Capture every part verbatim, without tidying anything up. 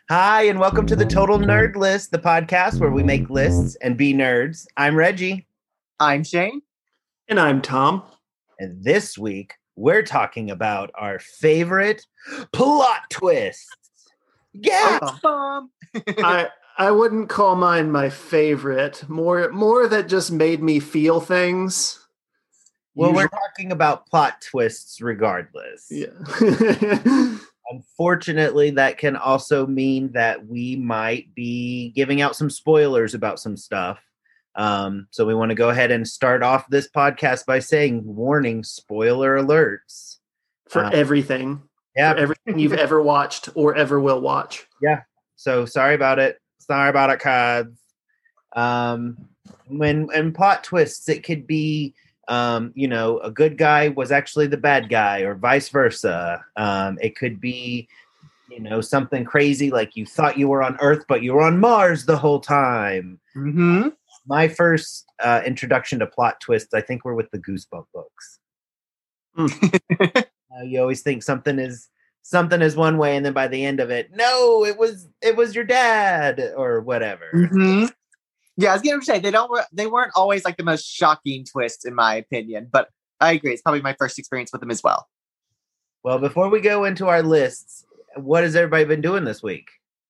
Hi, and welcome to the Total Nerd List, the podcast where we make lists and be nerds. I'm Reggie. I'm Shane. And I'm Tom. And this week, we're talking about our favorite plot twists. Yeah! Mom. I I wouldn't call mine my favorite. More more that just made me feel things. Well, Usually- we're talking about plot twists regardless. Yeah. Unfortunately, that can also mean that we might be giving out some spoilers about some stuff. Um, so we want to go ahead and start off this podcast by saying, warning, spoiler alerts. For Uh, everything. Yeah. For everything you've ever watched or ever will watch. Yeah. So sorry about it. Sorry about it, Cods. Um, when and plot twists, it could be, um, you know, a good guy was actually the bad guy, or vice versa. Um, it could be, you know, something crazy like you thought you were on Earth, but you were on Mars the whole time. Mm-hmm. My first uh, introduction to plot twists, I think, were with the Goosebump books. Mm. Uh, you always think something is something is one way, and then by the end of it, no, it was it was your dad or whatever. Mm-hmm. Yeah, I was going to say they don't. They weren't always like the most shocking twists, in my opinion. But I agree; it's probably my first experience with them as well. Well, before we go into our lists, what has everybody been doing this week?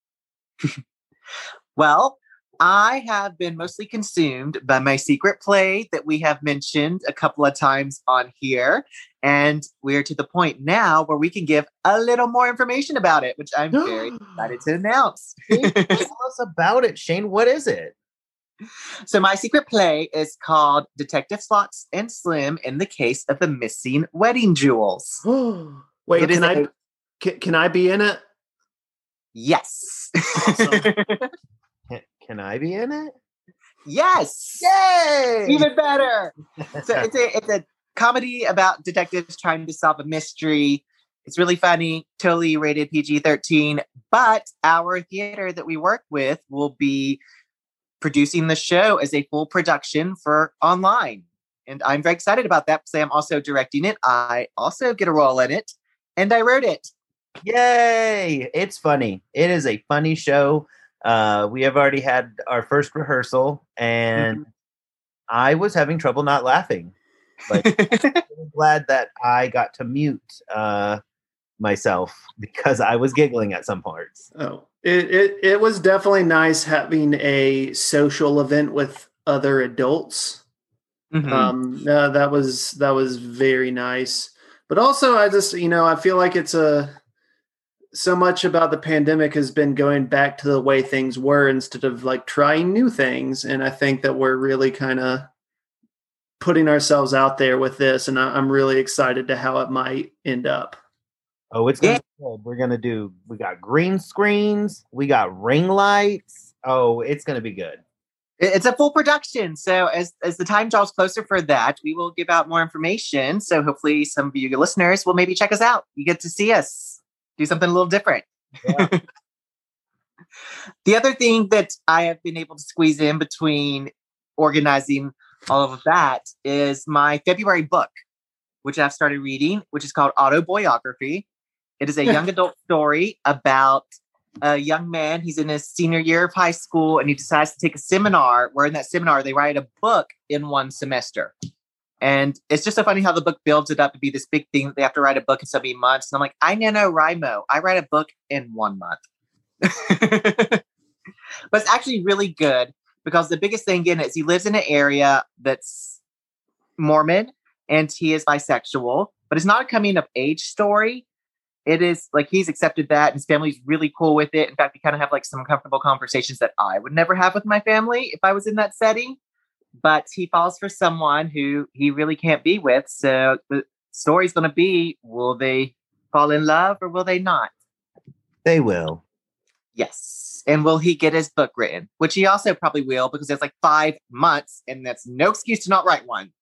Well, I have been mostly consumed by my secret play that we have mentioned a couple of times on here. And we're to the point now where we can give a little more information about it, which I'm very excited to announce. Tell us about it, Shane. What is it? So my secret play is called Detective Slots and Slim in the Case of the Missing Wedding Jewels. Wait, It is can I a- can, can I be in it? Yes. Awesome. Can, can I be in it? Yes. Yay! Even better. So it's a it's a comedy about detectives trying to solve a mystery. It's really funny, totally rated P G thirteen, but our theater that we work with will be producing the show as a full production for online. And I'm very excited about that because I'm also directing it. I also get a role in it, and I wrote it. Yay! It's funny. It is a funny show. Uh, we have already had our first rehearsal, and Mm-hmm. I was having trouble not laughing. But I'm glad that I got to mute uh, myself because I was giggling at some parts. Oh, it, it it was definitely nice having a social event with other adults. Mhm. Um, uh, that was that was very nice. But also, I just you know I feel like it's a so much about the pandemic has been going back to the way things were instead of like trying new things, and I think that we're really kind of putting ourselves out there with this, and I, I'm really excited to how it might end up. Oh, it's gonna Yeah. be good. We're gonna do. We got green screens. We got ring lights. Oh, it's gonna be good. It- It's a full production. So as as the time draws closer for that, we will give out more information. So hopefully some of you listeners will maybe check us out. You get to see us do something a little different. Yeah. The other thing that I have been able to squeeze in between organizing all of that is my February book, which I've started reading, which is called Autobiography. It is a young adult story about a young man. He's in his senior year of high school, and he decides to take a seminar where in that seminar they write a book in one semester. And it's just so funny how the book builds it up to be this big thing that they have to write a book in so many months. And I'm like, I NaNoWriMo. I write a book in one month. But it's actually really good because the biggest thing in it is he lives in an area that's Mormon and he is bisexual, but it's not a coming of age story. It is like he's accepted that and his family's really cool with it. In fact, we kind of have like some uncomfortable conversations that I would never have with my family if I was in that setting. But he falls for someone who he really can't be with. So the story's going to be, will they fall in love or will they not? They will. Yes. And will he get his book written? Which he also probably will because there's like five months and that's no excuse to not write one.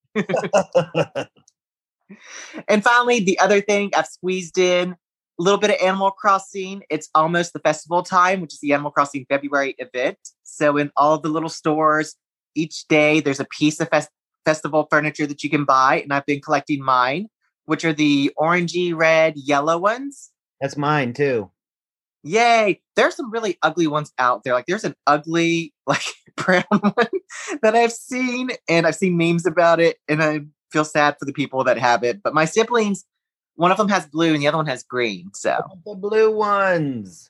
And finally, the other thing I've squeezed in a little bit of Animal Crossing. It's almost the festival time, which is the Animal Crossing February event. So in all of the little stores, each day there's a piece of fest- festival furniture that you can buy. And I've been collecting mine, which are the orangey, red, yellow ones. That's mine too. Yay! There's some really ugly ones out there. Like there's an ugly like brown one that I've seen, and I've seen memes about it, and I feel sad for the people that have it. But my siblings, one of them has blue and the other one has green. So the blue ones.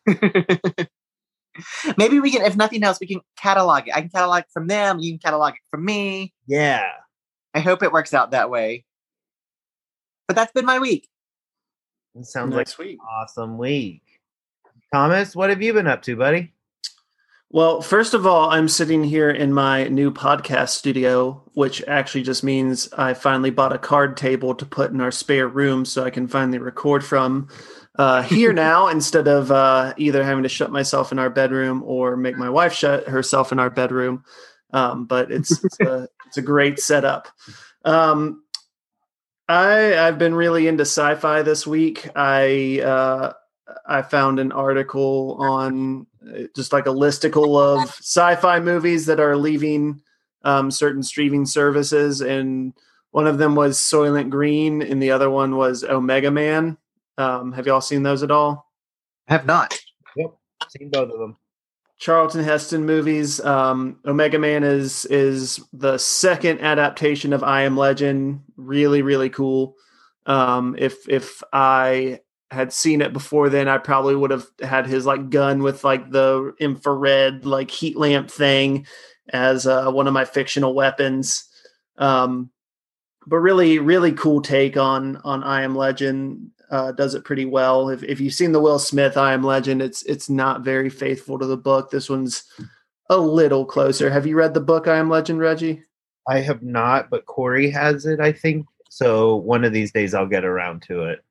Maybe we can, if nothing else, we can catalog it. I can catalog it from them. You can catalog it from me. Yeah. I hope it works out that way. But that's been my week. It sounds Next like week. an awesome week. Thomas, what have you been up to, buddy? Well, first of all, I'm sitting here in my new podcast studio, which actually just means I finally bought a card table to put in our spare room so I can finally record from uh, here now instead of uh, either having to shut myself in our bedroom or make my wife shut herself in our bedroom. Um, but it's it's a, it's a great setup. Um, I I've been really into sci-fi this week. I uh, I found an article on just like a listicle of sci-fi movies that are leaving um, certain streaming services. And one of them was Soylent Green and the other one was Omega Man. Um, have y'all seen those at all? I have not. Yep. Seen both of them. Charlton Heston movies. Um, Omega Man is, is the second adaptation of I Am Legend. Really, really cool. Um, if, if I, had seen it before then, I probably would have had his like gun with like the infrared like heat lamp thing as uh, one of my fictional weapons. Um, but really, really cool take on on I Am Legend. Uh, does it pretty well. If if you've seen the Will Smith I Am Legend, it's it's not very faithful to the book. This one's a little closer. Have you read the book I Am Legend, Reggie? I have not, but Corey has it, I think. So one of these days I'll get around to it.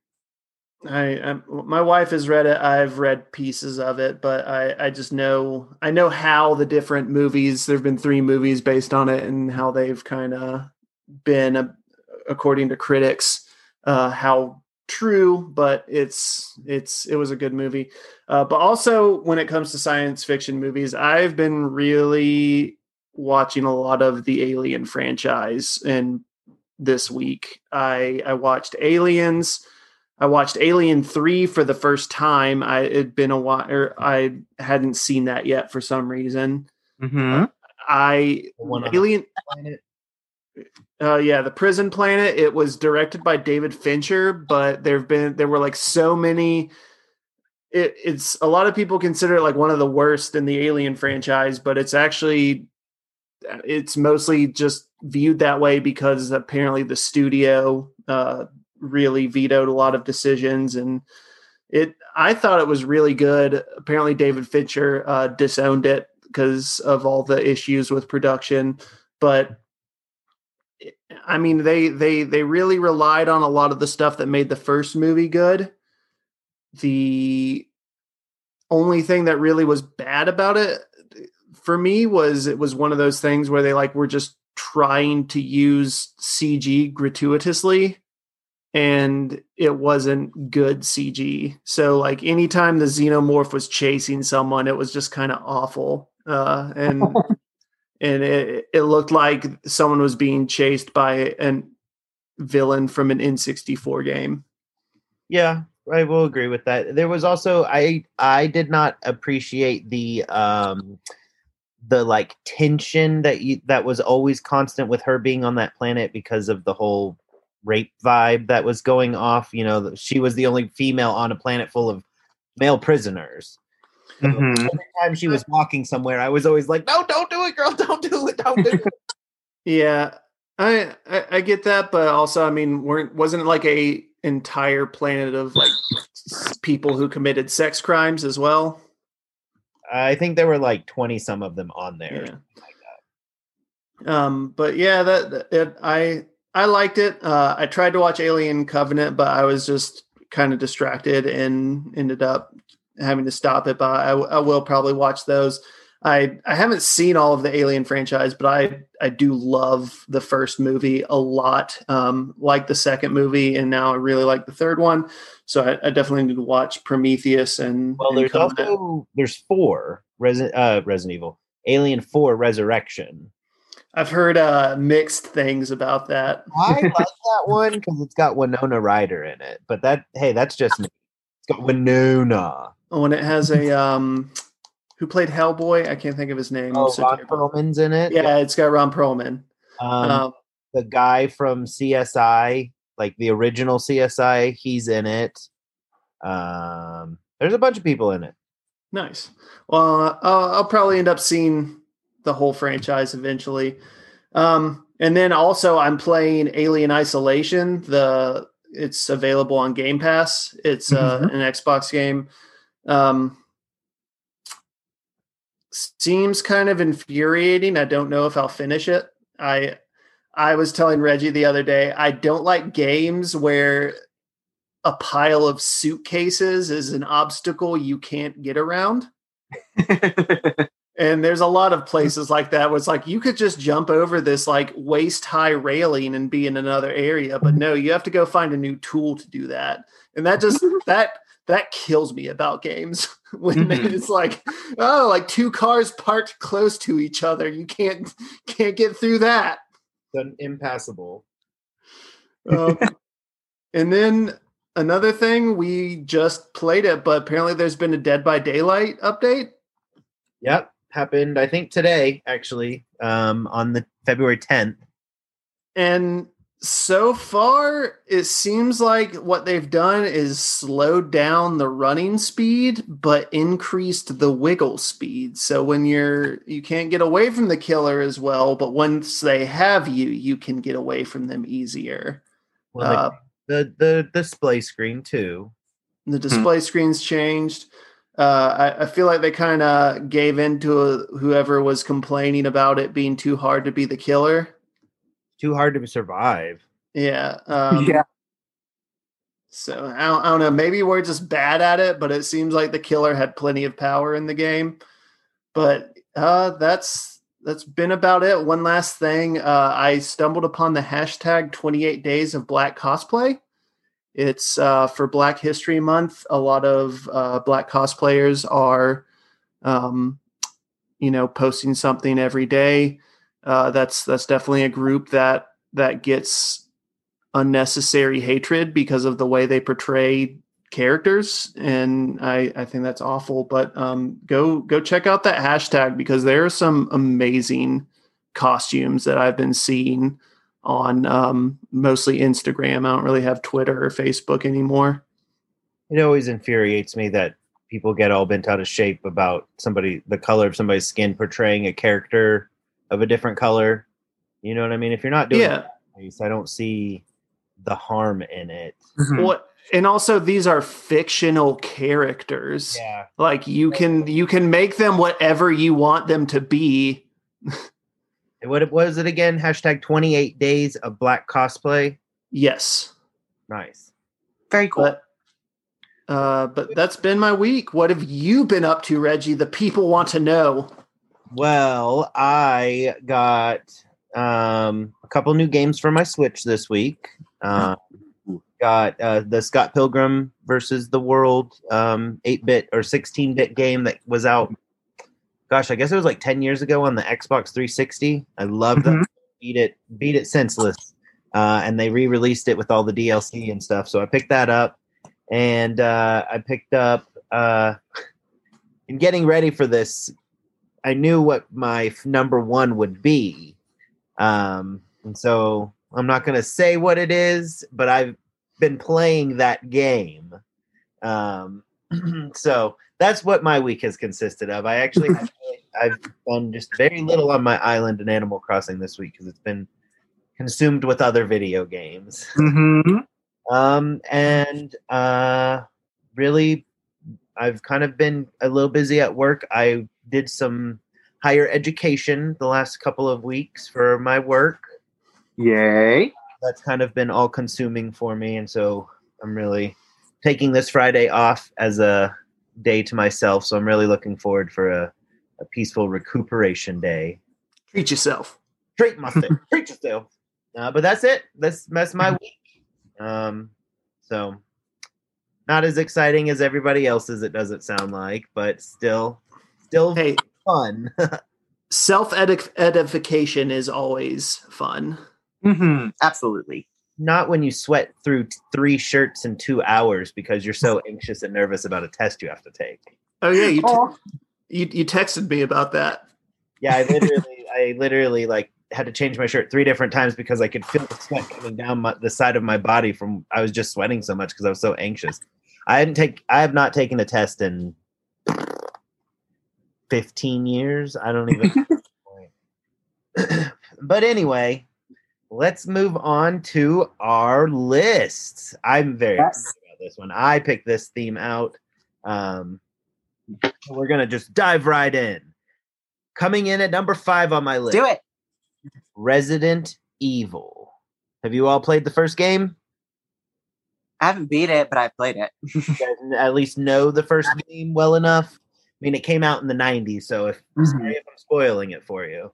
I, I my wife has read it. I've read pieces of it, but I, I just know I know how the different movies. There've been three movies based on it, and how they've kind of been, uh, according to critics, uh, how true. But it's it's it was a good movie. Uh, but also, when it comes to science fiction movies, I've been really watching a lot of the Alien franchise. And this week, I I watched Aliens. I watched Alien three for the first time. I it'd been a while, or I hadn't seen that yet for some reason. Mm-hmm. Uh, I Alien Planet. Uh, yeah, the Prison Planet. It was directed by David Fincher, but there've been there were like so many. It, it's a lot of people consider it like one of the worst in the Alien franchise, but it's actually it's mostly just viewed that way because apparently the studio. Uh, really vetoed a lot of decisions, and it I thought it was really good. Apparently David Fincher uh, disowned it because of all the issues with production, but I mean they they they really relied on a lot of the stuff that made the first movie good. The only thing that really was bad about it for me was it was one of those things where they like were just trying to use C G gratuitously. And it wasn't good C G. So like anytime the xenomorph was chasing someone, it was just kind of awful. Uh, and and it, it looked like someone was being chased by a villain from an N sixty-four game. Yeah, I will agree with that. There was also I I did not appreciate the um the like tension that you that was always constant with her being on that planet because of the whole rape vibe that was going off. You know, she was the only female on a planet full of male prisoners. Mm-hmm. So every time she was walking somewhere, I was always like, no, don't do it, girl. Don't do it. Don't do it. Yeah, I, I I get that. But also, I mean, weren't wasn't it like a entire planet of like people who committed sex crimes as well? I think there were like twenty some of them on there. Yeah. Like that. Um, but yeah, that, that it, I, I liked it. Uh, I tried to watch Alien Covenant, but I was just kind of distracted and ended up having to stop it. But I, I will probably watch those. I I haven't seen all of the Alien franchise, but I, I do love the first movie a lot. Um, like the second movie, and now I really like the third one. So I, I definitely need to watch Prometheus and. Well, and there's Covenant. also there's four Resident uh, Resident Evil, Alien four Resurrection. I've heard uh, mixed things about that. I like that one because it's got Winona Ryder in it. But that, hey, that's just me. It's got Winona. when it has a um, who played Hellboy? I can't think of his name. Oh, So Ron terrible. Perlman's in it. Yeah, it's got Ron Perlman. Um, Um, the guy from C S I, like the original C S I, he's in it. Um, there's a bunch of people in it. Nice. Well, I'll, I'll probably end up seeing the whole franchise eventually. Um, and then also I'm playing Alien Isolation. The it's available on Game Pass. It's uh, Mhm. an Xbox game. Um, seems kind of infuriating. I don't know if I'll finish it. I I was telling Reggie the other day, I don't like games where a pile of suitcases is an obstacle you can't get around. And there's a lot of places like that where it's like you could just jump over this like waist high railing and be in another area, but no, you have to go find a new tool to do that. And that just that that kills me about games when Mhm. it's like, oh, like two cars parked close to each other. You can't can't get through that. It's impassable. Um, and then another thing, we just played it, but apparently there's been a Dead by Daylight update. Yep, happened I think today actually, um, on the February tenth. And so far, it seems like what they've done is slowed down the running speed, but increased the wiggle speed. So when you're, you can't get away from the killer as well, but once they have you, you can get away from them easier. Well, Uh, the, the the display screen too. the display screens changed. Uh, I, I feel like they kind of gave in to a, whoever was complaining about it being too hard to be the killer. Too hard to survive. Yeah. Um, Yeah. So I don't, I don't know. Maybe we're just bad at it, but it seems like the killer had plenty of power in the game. But uh, that's that's been about it. One last thing, uh, I stumbled upon the hashtag twenty-eight days of Black cosplay. It's uh, for Black History Month. A lot of uh, Black cosplayers are, um, you know, posting something every day. Uh, that's that's definitely a group that that gets unnecessary hatred because of the way they portray characters, and I, I think that's awful. But um, go go check out that hashtag because there are some amazing costumes that I've been seeing on um, mostly Instagram. I don't really have Twitter or Facebook anymore. It always infuriates me that people get all bent out of shape about somebody, the color of somebody's skin portraying a character of a different color. You know what I mean? If you're not doing Yeah. it, I don't see the harm in it. Mhm. What? And also, these are fictional characters. Yeah. Like you can you can make them whatever you want them to be. What was it again? Hashtag twenty-eight days of Black cosplay. Yes. Nice. Very cool. But uh, but that's been my week. What have you been up to, Reggie? The people want to know. Well, I got um, a couple new games for my Switch this week. Uh, got uh, the Scott Pilgrim versus the World um, eight-bit or sixteen-bit game that was out. Gosh, I guess it was like ten years ago on the Xbox three sixty. I loved Mhm. that. Beat it, beat it senseless. Uh, and they re-released it with all the D L C and stuff. So I picked that up. And uh, I picked up, uh, in getting ready for this, I knew what my f- number one would be. Um, and so I'm not going to say what it is, but I've been playing that game. Um, so that's what my week has consisted of. I actually, I've done just very little on my island in Animal Crossing this week because it's been consumed with other video games. Mhm. Um, and uh, really, I've kind of been a little busy at work. I did some higher education the last couple of weeks for my work. Yay. That's kind of been all consuming for me. And so I'm really taking this Friday off as a day to myself. So I'm really looking forward for a, a peaceful recuperation day. Treat yourself. Treat myself. Treat yourself. Uh, but that's it. That's, that's my week. Um, so not as exciting as everybody else's, it doesn't sound like, but still, still Hey, fun. self edification is always fun. Mhm. Absolutely. not when you sweat through t- three shirts in two hours because you're so anxious and nervous about a test you have to take. Oh yeah, you, t- Oh. you you texted me about that. Yeah, I literally, I literally like had to change my shirt three different times because I could feel the sweat coming down my, the side of my body from I was just sweating so much because I was so anxious. I hadn't take, I have not taken a test in fifteen years. I don't even. But anyway, let's move on to our lists. I'm very Yes. excited about this one. I picked this theme out. Um, we're gonna just dive right in. Coming in at number five on my list. Do it. Resident Evil. Have you all played the first game? I haven't beat it, but I played it. You guys at least know the first game well enough? I mean, it came out in the nineties, so if, Mhm. sorry if I'm spoiling it for you.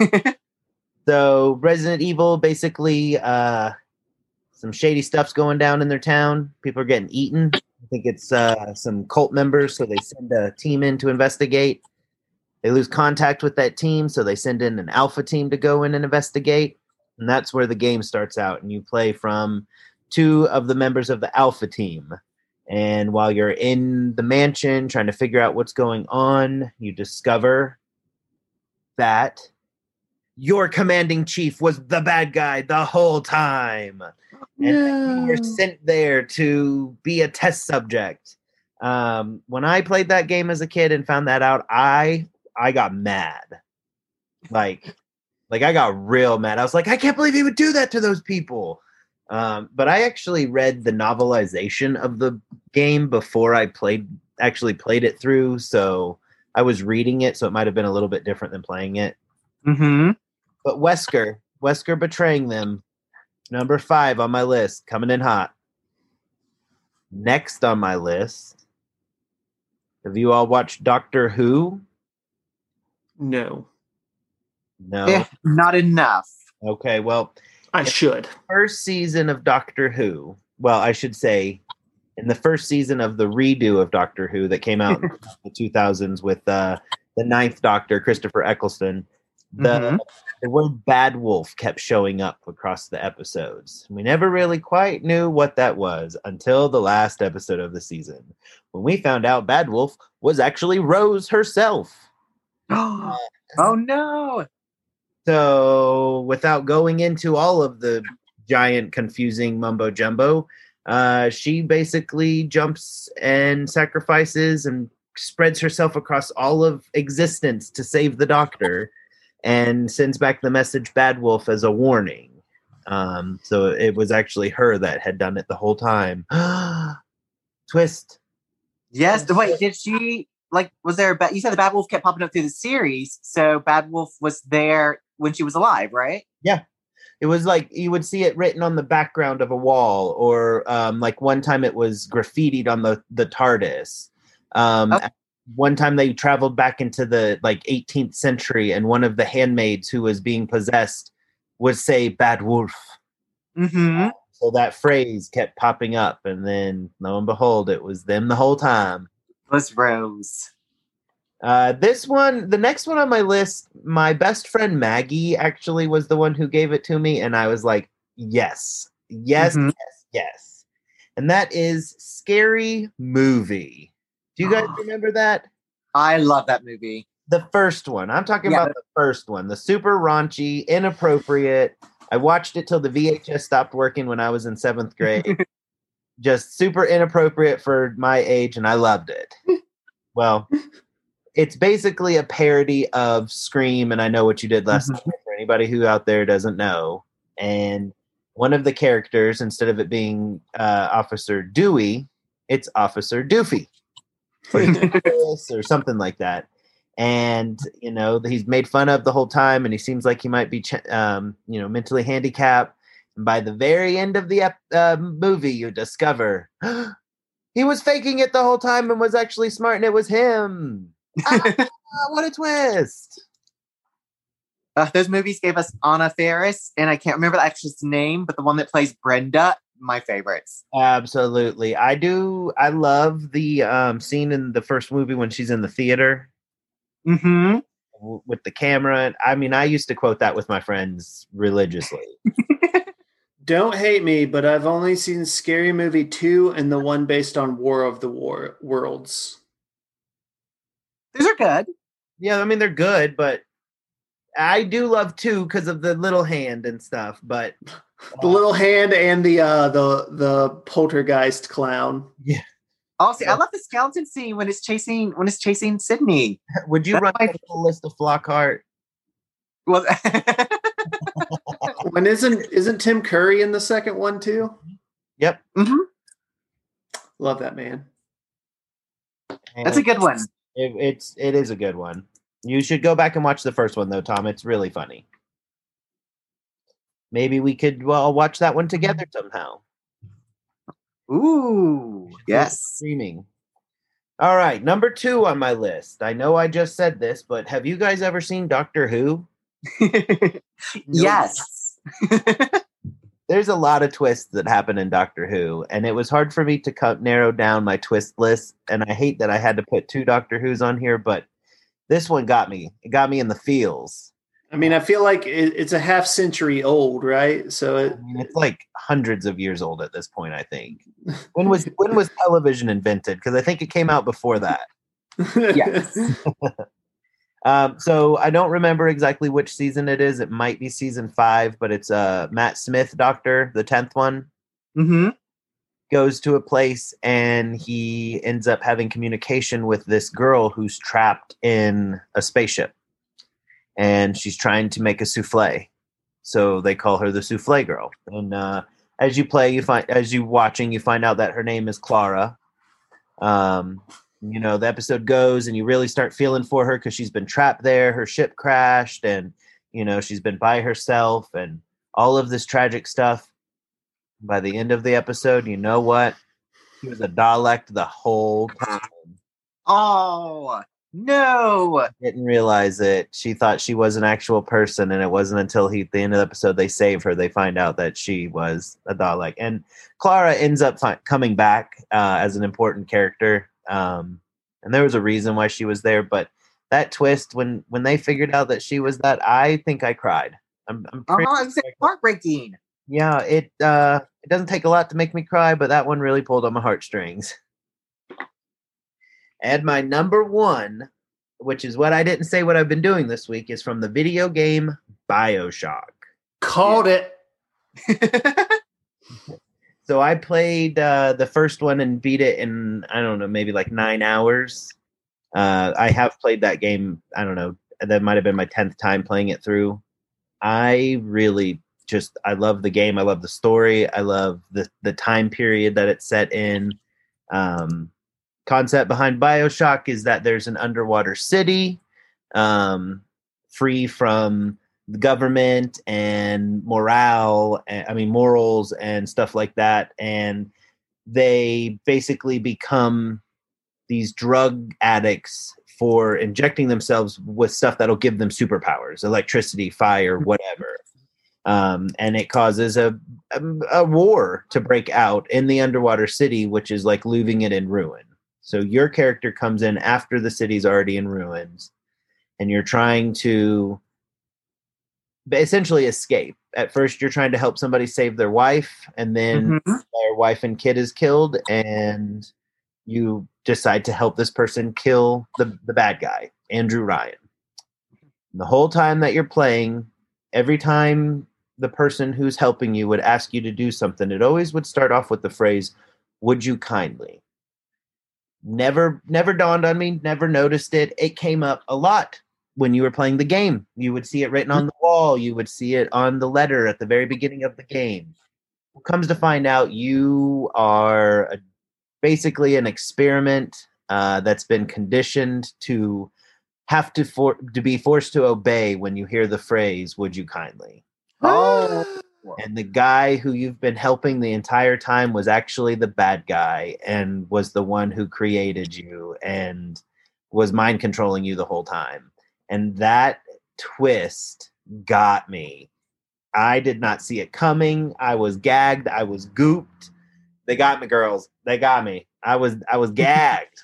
So Resident Evil, basically, uh, some shady stuff's going down in their town. People are getting eaten. I think it's uh, some cult members, so they send a team in to investigate. They lose contact with that team, so they send in an alpha team to go in and investigate. And that's where the game starts out. And you play from two of the members of the alpha team. And while you're in the mansion trying to figure out what's going on, you discover that your commanding chief was the bad guy the whole time. And you were sent there to be a test subject. Um, when I played that game as a kid and found that out, I I got mad. Like, like I got real mad. I was like, I can't believe he would do that to those people. Um, but I actually read the novelization of the game before I played actually played it through. So I was reading it, so it might have been a little bit different than playing it. Mm-hmm. But Wesker, Wesker betraying them, number five on my list, coming in hot. Next on my list, have you all watched Doctor Who? No, No. Eh, not enough. Okay, well, I should. first season of Doctor Who, well, I should say, in the first season of the redo of Doctor Who that came out in the two thousands with uh, the ninth Doctor, Christopher Eccleston, the, Mhm. the word bad wolf kept showing up across the episodes. We never really quite knew what that was until the last episode of the season, when we found out bad wolf was actually Rose herself. Oh no. So, without going into all of the giant, confusing mumbo jumbo, uh, she basically jumps and sacrifices and spreads herself across all of existence to save the Doctor, and sends back the message "Bad Wolf" as a warning. Um, so it was actually her that had done it the whole time. Twist. Yes. Wait, did she like was there a ba- you said the Bad Wolf kept popping up through the series, so Bad Wolf was there when she was alive, right? Yeah. It was like you would see it written on the background of a wall, or um, like one time it was graffitied on the, the TARDIS. Um, Okay. One time they traveled back into the like eighteenth century, and one of the handmaids who was being possessed would say "Bad Wolf." Mm-hmm. So that phrase kept popping up, and then lo and behold, it was them the whole time. Was Rose. Uh, this one, the next one on my list, my best friend Maggie actually was the one who gave it to me, and I was like, yes, yes, Mhm. yes, yes. And that is Scary Movie. Do you guys remember that? I love that movie. The first one. I'm talking Yeah. about the first one, the super raunchy, inappropriate. I watched it till the V H S stopped working when I was in seventh grade. Just super inappropriate for my age, and I loved it. Well, it's basically a parody of Scream and I Know What You Did Last Mhm. Summer, for anybody who out there doesn't know. And one of the characters, instead of it being uh, Officer Dewey, it's Officer Doofy. Or something like that. And, you know, he's made fun of the whole time, and he seems like he might be, ch- um, you know, mentally handicapped. And by the very end of the ep- uh, movie, you discover he was faking it the whole time and was actually smart, and it was him. Ah, what a twist. Uh, those movies gave us Anna Faris, and I can't remember the actress' name, but the one that plays Brenda, my favorites. Absolutely. I do. I love the um, scene in the first movie when she's in the theater Mm-hmm. w- with the camera. I mean, I used to quote that with my friends religiously. Don't hate me, but I've only seen Scary Movie two and the one based on War of the War Worlds. These are good. Yeah, I mean they're good, but I do love two because of the little hand and stuff. But the uh, little hand and the uh, the the poltergeist clown. Yeah. Oh, see, I love the skeleton scene when it's chasing when it's chasing Sydney. Would you That's run my... the list of Flockhart? Well, when isn't isn't Tim Curry in the second one too? Yep. Mm-hmm. Love that man. And That's a good one. It, it's it is a good one. You should go back and watch the first one though, Tom. It's really funny. Maybe we could well watch that one together somehow. Ooh, yes. Streaming. All right, number two on my list. I know I just said this, but have you guys ever seen Doctor Who? Yes. There's a lot of twists that happen in Doctor Who, and it was hard for me to cut, narrow down my twist list, and I hate that I had to put two Doctor Who's on here, but this one got me. It got me in the feels. I mean, I feel like it, it's a half century old, right? So it, I mean, it's like hundreds of years old at this point, I think. When was when was television invented? Because I think it came out before that. Yes. um, so I don't remember exactly which season it is. It might be season five, but it's uh, Matt Smith, Doctor, the tenth one. Mm-hmm. Goes to a place and he ends up having communication with this girl who's trapped in a spaceship. And she's trying to make a souffle. So they call her the souffle girl. And uh, as you play, you find as you watching, you find out that her name is Clara. Um, you know, the episode goes and you really start feeling for her because she's been trapped there. Her ship crashed and, you know, she's been by herself and all of this tragic stuff. By the end of the episode, you know what? She was a Dalek the whole time. Oh, no. Didn't realize it. She thought she was an actual person, and it wasn't until he, at the end of the episode they save her, they find out that she was a Dalek. And Clara ends up fi- coming back uh, as an important character. Um, and there was a reason why she was there, but that twist, when when they figured out that she was that, I think I cried. I'm, I'm pretty oh, it's heartbreaking. Yeah, it uh, it doesn't take a lot to make me cry, but that one really pulled on my heartstrings. And my number one, which is what I didn't say what I've been doing this week, is from the video game BioShock. Called yeah. it. So I played uh, the first one and beat it in, I don't know, maybe like nine hours. Uh, I have played that game, I don't know, that might have been my tenth time playing it through. I really just, I love the game. I love the story. I love the, the time period that it's set in. Um, concept behind BioShock is that there's an underwater city um, free from the government and morale, and, I mean, morals and stuff like that. And they basically become these drug addicts for injecting themselves with stuff that'll give them superpowers, electricity, fire, whatever. Um, and it causes a, a, a war to break out in the underwater city, which is like leaving it in ruin. So your character comes in after the city's already in ruins, and you're trying to essentially escape. At first, you're trying to help somebody save their wife, and then mm-hmm. their wife and kid is killed, and you decide to help this person kill the, the bad guy, Andrew Ryan. And the whole time that you're playing, every time the person who's helping you would ask you to do something, it always would start off with the phrase, "Would you kindly?" Never, never dawned on me, never noticed it. It came up a lot when you were playing the game. You would see it written on the wall. You would see it on the letter at the very beginning of the game. It comes to find out you are a, basically an experiment uh, that's been conditioned to have to for, to be forced to obey when you hear the phrase, "Would you kindly?" Oh. And the guy who you've been helping the entire time was actually the bad guy and was the one who created you and was mind controlling you the whole time. And that twist got me. I did not see it coming. I was gagged. I was gooped. They got me, girls. They got me. I was I was gagged.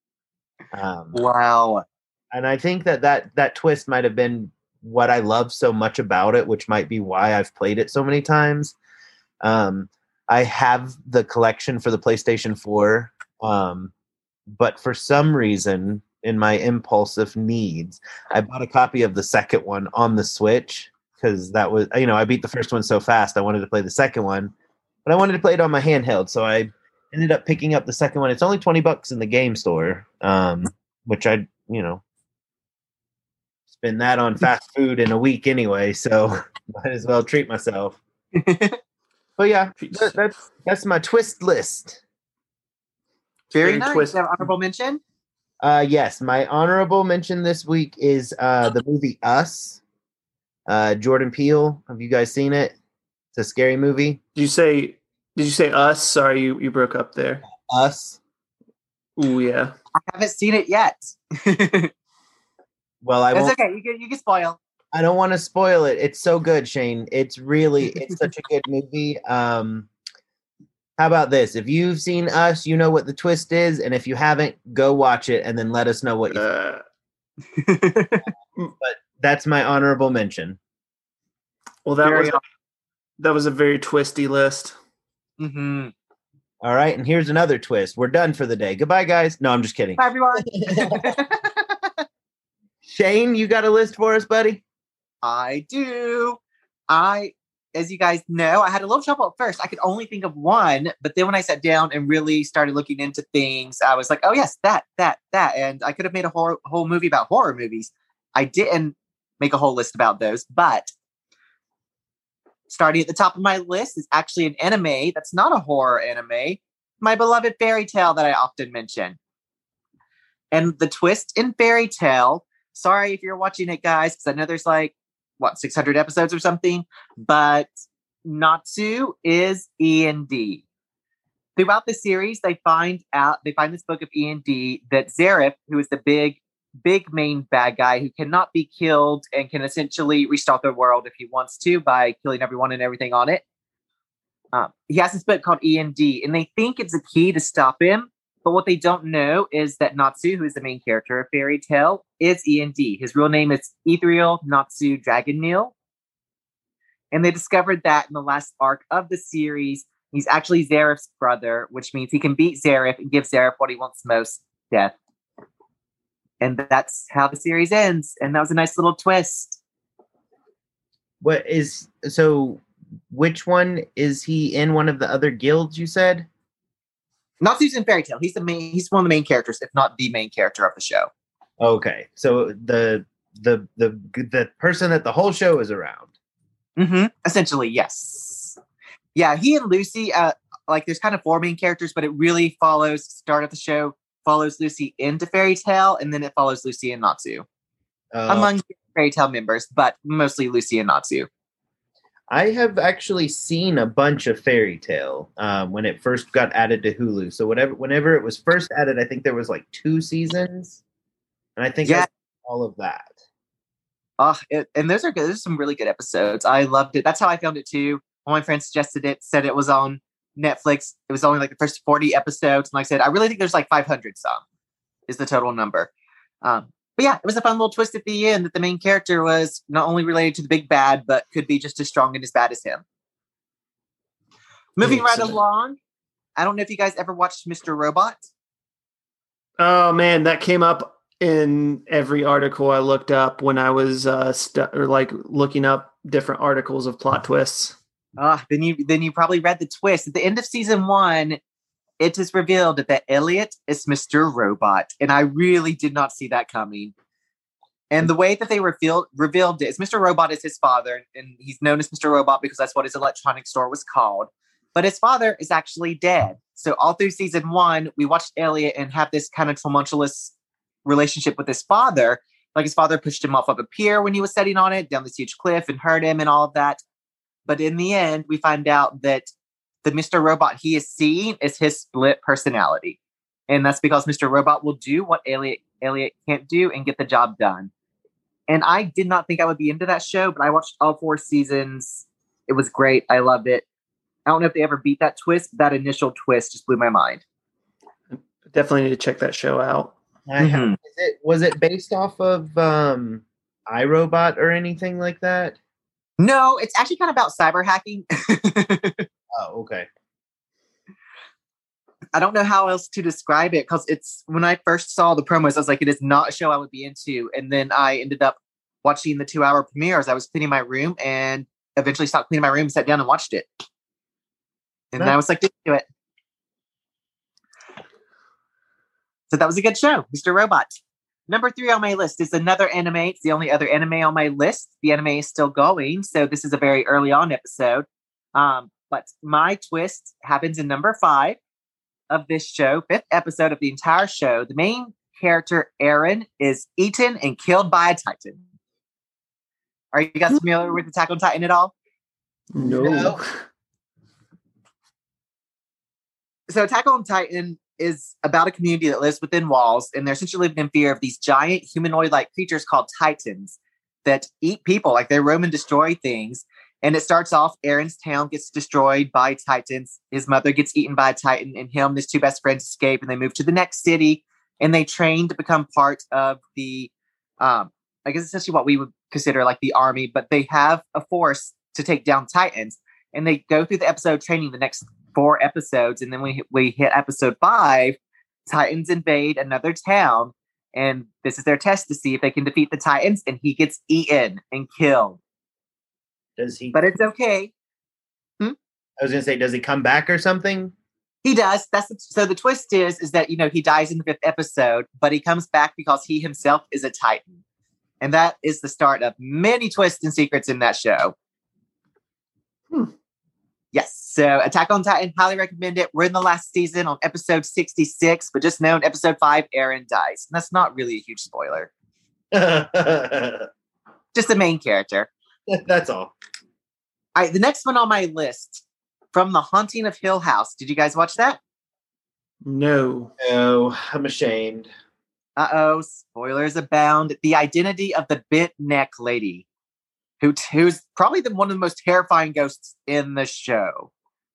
Um, wow. And I think that, that that twist might have been what I love so much about it, which might be why I've played it so many times. Um, I have the collection for the PlayStation four, um, but for some reason, in my impulsive needs, I bought a copy of the second one on the Switch because that was, you know, I beat the first one so fast. I wanted to play the second one, but I wanted to play it on my handheld, so I ended up picking up the second one. It's only twenty bucks in the game store, um, which I, you know, spend that on fast food in a week anyway, so might as well treat myself. But yeah, that, that's that's my twist list. Very Very nice. twist- You have honorable mention? Uh, yes, my honorable mention this week is uh, the movie Us. Uh, Jordan Peele. Have you guys seen it? It's a scary movie. Did you say? Did you say us? Sorry, you, you broke up there. Us. Ooh, yeah. I haven't seen it yet. It's Well, I won't. okay. You can you can spoil. I don't want to spoil it. It's so good, Shane. It's really, it's such a good movie. Um, how about this? If you've seen Us, you know what the twist is, and if you haven't, go watch it and then let us know what you. Uh, But that's my honorable mention. well, that Very was a, that was a very twisty list. Mm-hmm. All right, and here's another twist. We're done for the day. Goodbye, guys. No, I'm just kidding. Bye, everyone. Shane, you got a list for us, buddy? I do. I, as you guys know, I had a little trouble at first. I could only think of one, but then when I sat down and really started looking into things, I was like, oh, yes, that, that, that. And I could have made a whole, whole movie about horror movies. I didn't make a whole list about those, but starting at the top of my list is actually an anime that's not a horror anime, my beloved Fairy Tail that I often mention. And the twist in Fairy Tail, sorry if you're watching it, guys, because I know there's like, what, six hundred episodes or something, but Natsu is E and D. Throughout the series, they find out, they find this book of E and D that Zareth, who is the big, big main bad guy who cannot be killed and can essentially restart the world if he wants to by killing everyone and everything on it. Um, he has this book called E and D, and they think it's a key to stop him. But what they don't know is that Natsu, who is the main character of Fairy Tail, is E and D. His real name is Ethereal Natsu Dragonmeal. And they discovered that in the last arc of the series, he's actually Zareth's brother, which means he can beat Zareth and give Zareth what he wants most, death. And that's how the series ends. And that was a nice little twist. What is so? Which one is he in? One of the other guilds, you said? Natsu's in Fairy Tail. He's the main. He's one of the main characters, if not the main character of the show. Okay, so the the the the person that the whole show is around. Mm-hmm. Essentially, yes. Yeah, he and Lucy. Uh, like, there's kind of four main characters, but it really follows. Start of the show follows Lucy into Fairy Tail, and then it follows Lucy and Natsu Uh, among Fairy Tail members, but mostly Lucy and Natsu. I have actually seen a bunch of Fairy Tail um, when it first got added to Hulu. So whatever, whenever it was first added, I think there was like two seasons, and I think I Yeah. saw all of that. Oh, it, and those are good. There's some really good episodes. I loved it. That's how I found it too. All my friends suggested it, said it was on Netflix. It was only like the first forty episodes. And like I said, I really think there's like five hundred some is the total number. Um, but yeah, it was a fun little twist at the end that the main character was not only related to the big bad, but could be just as strong and as bad as him. Moving right Excellent. along. I don't know if you guys ever watched Mister Robot. Oh man, that came up in every article I looked up when I was uh, stu- or like looking up different articles of plot twists. Ah, then you then you probably read the twist. At the end of season one, it is revealed that Elliot is Mister Robot. And I really did not see that coming. And the way that they revealed revealed it is Mister Robot is his father, and he's known as Mister Robot because that's what his electronic store was called. But his father is actually dead. So all through season one, we watched Elliot and have this kind of tumultuous relationship with his father. Like, his father pushed him off of a pier when he was sitting on it, down this huge cliff, and hurt him and all of that. But in the end, we find out that the Mister Robot he is seeing is his split personality. And that's because Mister Robot will do what Elliot, Elliot can't do and get the job done. And I did not think I would be into that show, but I watched all four seasons. It was great. I loved it. I don't know if they ever beat that twist. But that initial twist just blew my mind. Definitely need to check that show out. I have, Mhm. is it, was it based off of um, iRobot or anything like that? No, it's actually kind of about cyber hacking. Oh, okay. I don't know how else to describe it because it's when I first saw the promos, I was like, it is not a show I would be into. And then I ended up watching the two hour premiere as I was cleaning my room and eventually stopped cleaning my room, sat down and watched it. And nice. I was like, didn't do it. So that was a good show, Mister Robot. Number three on my list is another anime. It's the only other anime on my list. The anime is still going, so this is a very early on episode. Um, but my twist happens in number five of this show, fifth episode of the entire show. The main character, Eren, is eaten and killed by a Titan. Are you guys familiar with Attack on Titan at all? No. no. So Attack on Titan is about a community that lives within walls, and they're essentially living in fear of these giant humanoid-like creatures called Titans that eat people, like they roam and destroy things. And it starts off, Eren's town gets destroyed by Titans. His mother gets eaten by a Titan, and him and his two best friends escape, and they move to the next city, and they train to become part of the, um, I guess essentially what we would consider like the army, but they have a force to take down Titans. And they go through the episode training the next four episodes, and then we we hit episode five, Titans invade another town, and this is their test to see if they can defeat the Titans, and he gets eaten and killed. Does he? But it's okay. Hmm? I was gonna say, does he come back or something? He does. That's the, so the twist is is that you know he dies in the fifth episode, but he comes back because he himself is a Titan, and that is the start of many twists and secrets in that show. Hmm. Yes. So Attack on Titan, highly recommend it. We're in the last season on episode sixty-six, but just know in episode five, Eren dies. And that's not really a huge spoiler. Just the main character. That's all. All right, the next one on my list, From the Haunting of Hill House. Did you guys watch that? No. No, I'm ashamed. Uh-oh, spoilers abound. The identity of the Bit Neck Lady, who who's probably the, one of the most terrifying ghosts in the show.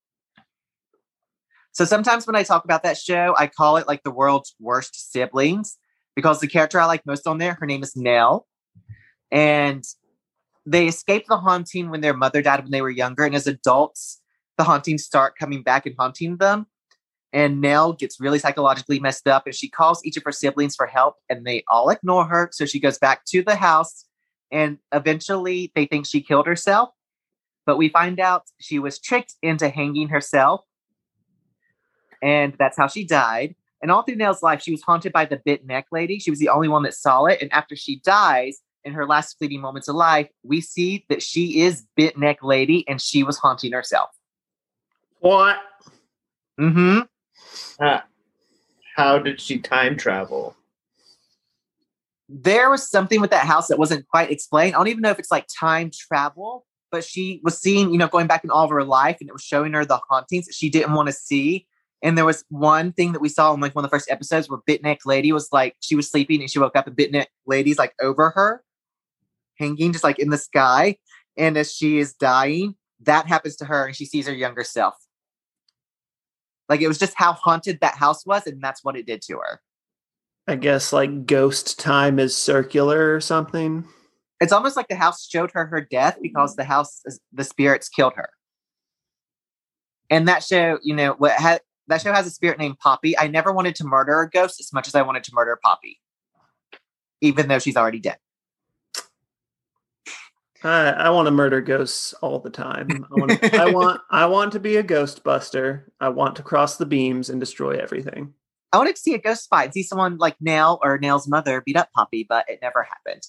So sometimes when I talk about that show, I call it like the world's worst siblings, because the character I like most on there, her name is Nell. And they escaped the haunting when their mother died when they were younger. And as adults, the hauntings start coming back and haunting them. And Nell gets really psychologically messed up, and she calls each of her siblings for help, and they all ignore her. So she goes back to the house, and eventually they think she killed herself. But we find out she was tricked into hanging herself. And that's how she died. And all through Nell's life, she was haunted by the Bit Neck Lady. She was the only one that saw it. And after she dies, in her last fleeting moments of life, we see that she is Bit Neck Lady, and she was haunting herself. What? Mm-hmm. Uh, how did she time travel? There was something with that house that wasn't quite explained. I don't even know if it's like time travel, but she was seeing, you know, going back in all of her life, and it was showing her the hauntings that she didn't want to see. And there was one thing that we saw in like one of the first episodes where Bit Neck Lady was like, she was sleeping and she woke up and Bit Neck Lady's like over her, hanging just like in the sky. And as she is dying, that happens to her and she sees her younger self. Like it was just how haunted that house was, and that's what it did to her. I guess like ghost time is circular or something. It's almost like the house showed her her death because the house, the spirits killed her. And that show, you know, what had that show has a spirit named Poppy. I never wanted to murder a ghost as much as I wanted to murder Poppy, even though she's already dead. I, I want to murder ghosts all the time. I want, I want, I want to be a ghostbuster. I want to cross the beams and destroy everything. I wanted to see a ghost fight, see someone like Nell or Nell's mother beat up Poppy, but it never happened.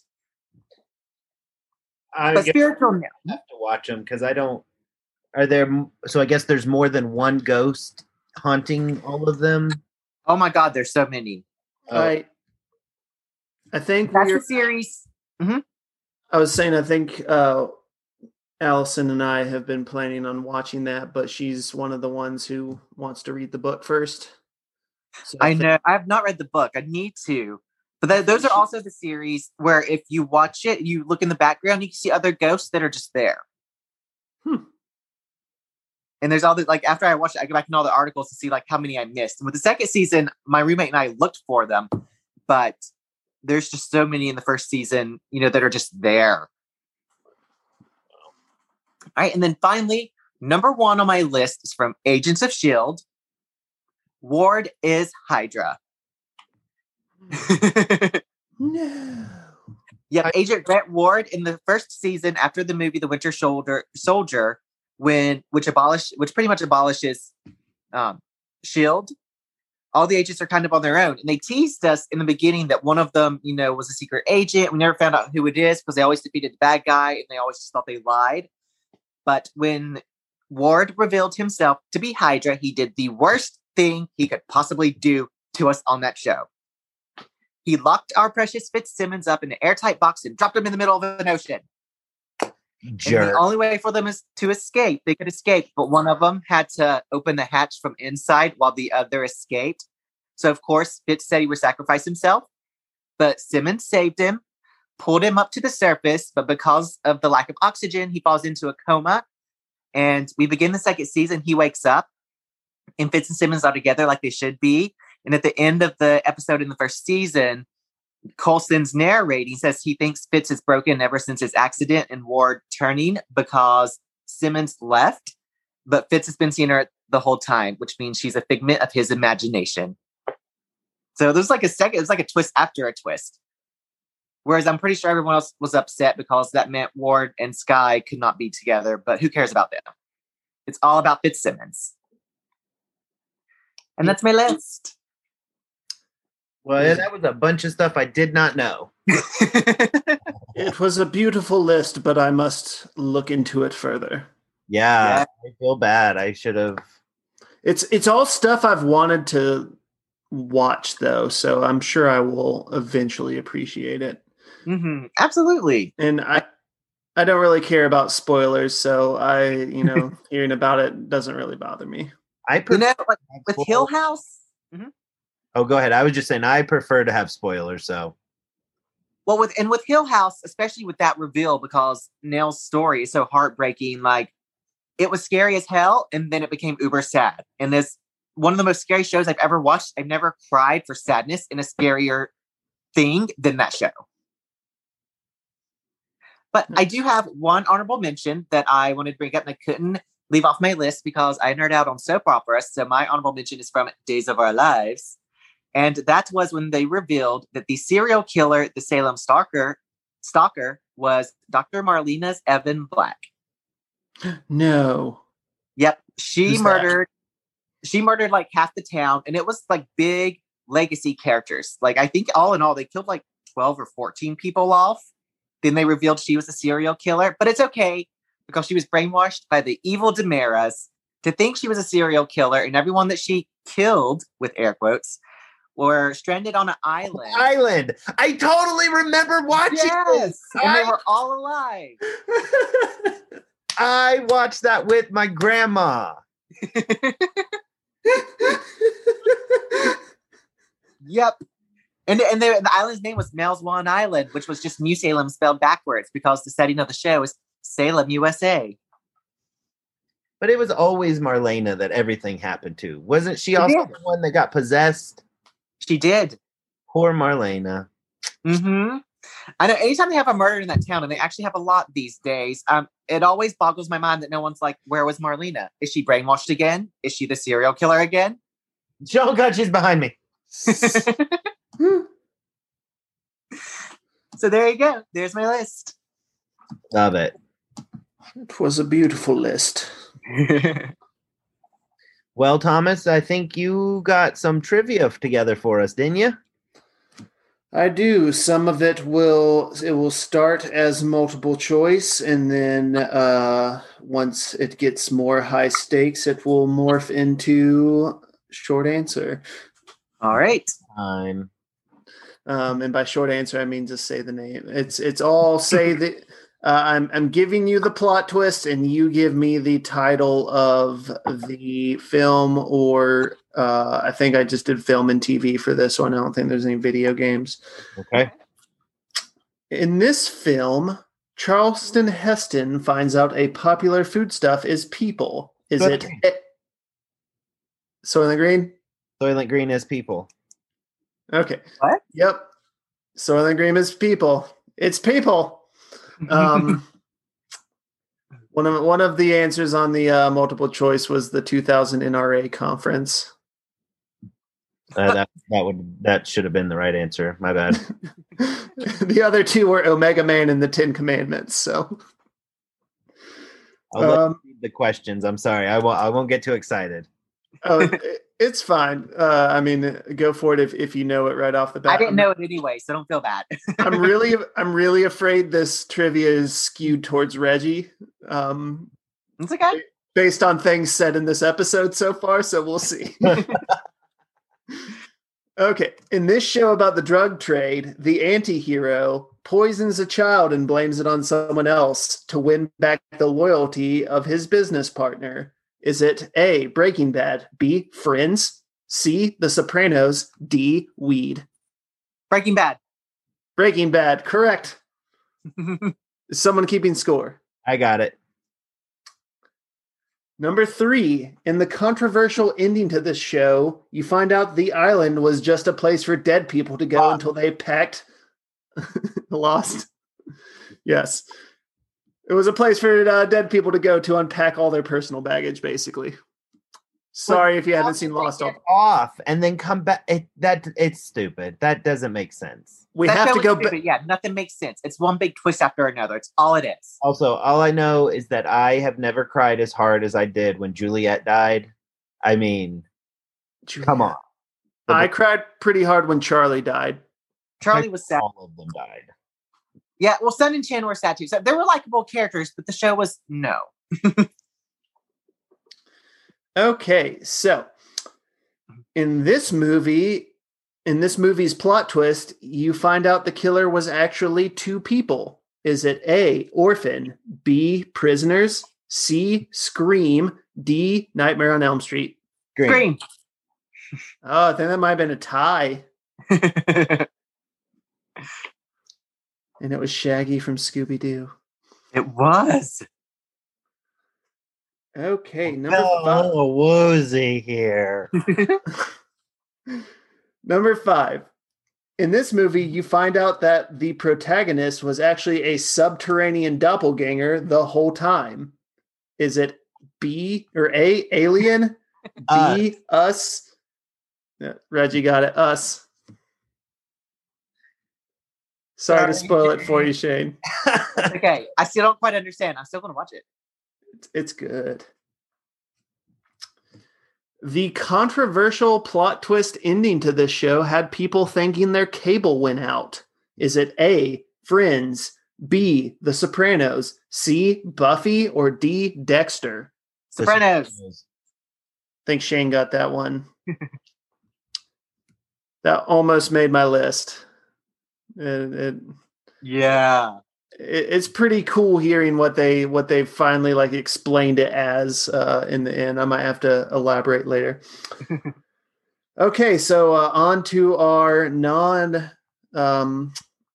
I but spiritual Nell. I have to watch them because I don't. Are there? So I guess there's more than one ghost haunting all of them. Oh my God, there's so many. Oh. I, I think that's we're, the series. Mm-hmm. I was saying, I think uh, Allison and I have been planning on watching that, but she's one of the ones who wants to read the book first. So I, I think, know. I have not read the book. I need to. But th- those are also the series where if you watch it, you look in the background, you can see other ghosts that are just there. Hmm. And there's all the, like, after I watched it, I go back in all the articles to see, like, how many I missed. And with the second season, my roommate and I looked for them, but there's just so many in the first season, you know, that are just there. All right. And then finally, Number one on my list is from Agents of S H I E L D. Ward is Hydra. No. Yep, I- Agent Grant Ward in the first season after the movie The Winter Soldier, Soldier when which abolished, which pretty much abolishes um, S H I E L D. All the agents are kind of on their own, and they teased us in the beginning that one of them, you know, was a secret agent. We never found out who it is because they always defeated the bad guy, and they always just thought they lied. But when Ward revealed himself to be Hydra, he did the worst thing he could possibly do to us on that show. He locked our precious Fitzsimmons up in an airtight box and dropped him in the middle of an ocean. Jerk. And the only way for them is to escape. They could escape, but one of them had to open the hatch from inside while the other escaped. So, of course, Fitz said he would sacrifice himself, but Simmons saved him, pulled him up to the surface, but because of the lack of oxygen, he falls into a coma. And we begin the second season. He wakes up, and Fitz and Simmons are together like they should be. And at the end of the episode in the first season, Coulson's narrating says he thinks Fitz is broken ever since his accident and Ward turning because Simmons left, but Fitz has been seeing her the whole time, which means she's a figment of his imagination. So there's like a second, it's like a twist after a twist. Whereas I'm pretty sure everyone else was upset because that meant Ward and Skye could not be together, but who cares about them? It's all about Fitzsimmons. And that's my list. Well, yeah, that was a bunch of stuff I did not know. It was a beautiful list, but I must look into it further. Yeah, Yeah. I feel bad. I should have. It's it's all stuff I've wanted to watch, though, so I'm sure I will eventually appreciate it. Mm-hmm. Absolutely. And I I don't really care about spoilers, so I, you know, hearing about it doesn't really bother me. I You prefer. know, like with Hill House. Oh, go ahead. I was just saying I prefer to have spoilers. So Well, with and with Hill House, especially with that reveal, because Nell's story is so heartbreaking. Like, it was scary as hell, and then it became uber sad. And this one of the most scary shows I've ever watched. I've never cried for sadness in a scarier thing than that show. But I do have one honorable mention that I wanted to bring up, and I couldn't leave off my list because I nerd out on soap operas. So my honorable mention is from Days of Our Lives. And that was when they revealed that the serial killer, the Salem stalker, stalker was Doctor Marlena's Evan Black. No. Yep. She Who's that? murdered, she murdered like half the town. And it was like big legacy characters. Like, I think all in all, they killed like twelve or fourteen people off. Then they revealed she was a serial killer. But it's okay because she was brainwashed by the evil Damaras to think she was a serial killer. And everyone that she killed, with air quotes, were stranded on an island. Island. I totally remember watching Yes, this. and they I, were all alive. I watched that with my grandma. Yep. And and they, the island's name was Malswan Island, which was just New Salem spelled backwards because the setting of the show is Salem, U S A. But it was always Marlena that everything happened to. Wasn't she also did. the one that got possessed? She did. Poor Marlena. Mm-hmm. I know anytime they have a murder in that town, and they actually have a lot these days, um, it always boggles my mind that no one's like, where was Marlena? Is she brainwashed again? Is she the serial killer again? Oh God, she's behind me. So there you go. There's my list. Love it. It was a beautiful list. Well, Thomas, I think you got some trivia together for us, didn't you? I do. Some of it will it will start as multiple choice, and then uh, once it gets more high stakes, it will morph into short answer. All right. Time. Um, and by short answer, I mean just say the name. It's it's all say the. Uh, I'm I'm giving you the plot twist, and you give me the title of the film, or uh, I think I just did film and T V for this one. I don't think there's any video games. Okay. In this film, Charleston Heston finds out a popular foodstuff is people. Is Soylent it Green. it Soylent Green? Soylent Green as people. Okay. What? Yep. Soylent Green is people. It's people. Um, One of one of the answers on the uh, multiple choice was the two thousand N R A conference. Uh, that that would that should have been the right answer. My bad. The other two were Omega Man and the Ten Commandments. So I'll let Um, you read the questions. I'm sorry. I won't. I won't get too excited. oh, it- it's fine. Uh, I mean, go for it if, if you know it right off the bat. I didn't I'm- know it anyway, so don't feel bad. I'm really, I'm really afraid this trivia is skewed towards Reggie, um, It's okay. based on things said in this episode so far. So we'll see. Okay, in this show about the drug trade, the anti-hero poisons a child and blames it on someone else to win back the loyalty of his business partner. Is it A, Breaking Bad, B, Friends, C, The Sopranos, D, Weed? Breaking Bad. Breaking Bad, correct. Is someone keeping score? I got it. Number three, in the controversial ending to this show, you find out the island was just a place for dead people to go Lost. until they packed. Lost. Yes. It was a place for uh, dead people to go to unpack all their personal baggage, basically. Sorry if you haven't seen Lost. Get off and then come back. It, that it's stupid. That doesn't make sense. We That have show to is go stupid. back. Yeah, nothing makes sense. It's one big twist after another. It's all it is. Also, all I know is that I have never cried as hard as I did when Juliet died. I mean, come on. I cried pretty hard when Charlie died. Charlie was sad. All of them died. Yeah, well, Sun and Chan were sad too. So they were likable characters, but the show was no. Okay, so in this movie, in this movie's plot twist, you find out the killer was actually two people. Is it A, Orphan, B, Prisoners, C, Scream, D, Nightmare on Elm Street? Green. Scream. Oh, I think that might have been a tie. And it was Shaggy from Scooby-Doo. It was. Okay, number Oh, five. woozy here. Number five. In this movie, you find out that the protagonist was actually a subterranean doppelganger the whole time. Is it B or A, Alien? B, Us? Yeah, Reggie got it. Us. Sorry, to Sorry, spoil it for Shane. you, Shane. Okay, I still don't quite understand. I'm still going to watch it. It's, it's good. The controversial plot twist ending to this show had people thinking their cable went out. Is it A, Friends, B, The Sopranos, C, Buffy, or D, Dexter? Sopranos. I think Shane got that one. That almost made my list. It, it, Yeah. it, it's pretty cool hearing what they what they finally like explained it as uh, in the end. I might have to elaborate later. Okay, so uh, on to our non um,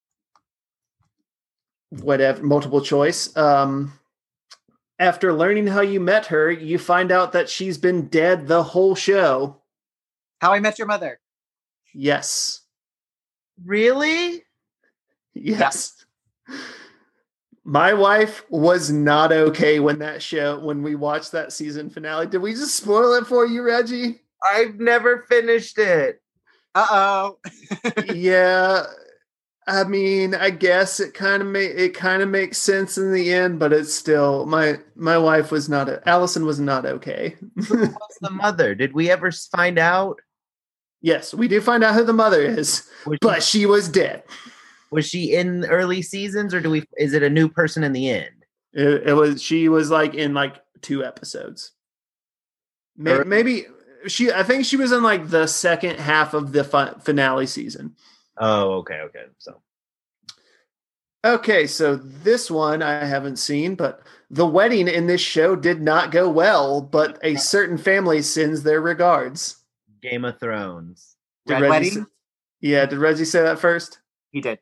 whatever multiple choice. Um, after learning how you met her, you find out that she's been dead the whole show. How I Met Your Mother. Yes. Really? Yes. My wife was not okay when that show, when we watched that season finale. Did we just spoil it for you, Reggie? I've never finished it. Uh-oh. Yeah. I mean, I guess it kind of make it kind of makes sense in the end, but it's still my my wife was not Allison was not okay. Who was the mother? Did we ever find out? Yes, we do find out who the mother is, Was but she, she was dead. was she in early seasons, or do we? Is it a new person in the end? It, it was she was like in like two episodes. Maybe, Or- maybe she. I think she was in like the second half of the fi- finale season. Oh, okay, okay. So Okay, so this one I haven't seen, but the wedding in this show did not go well. But a certain family sends their regards. Game of Thrones. Did Red Reggie Wedding? say- yeah, did Reggie say that first? He did.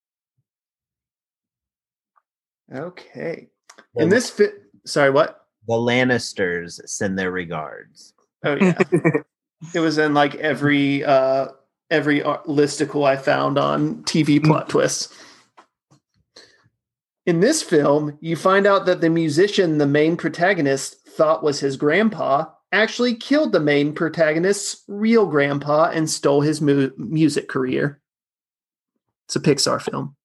Okay. The, In this fit, sorry, what? the Lannisters send their regards. Oh yeah, it was in like every uh every ar- listicle I found on T V plot twists. In this film, you find out that the musician the main protagonist thought was his grandpa actually killed the main protagonist's real grandpa and stole his mu- music career. It's a Pixar film.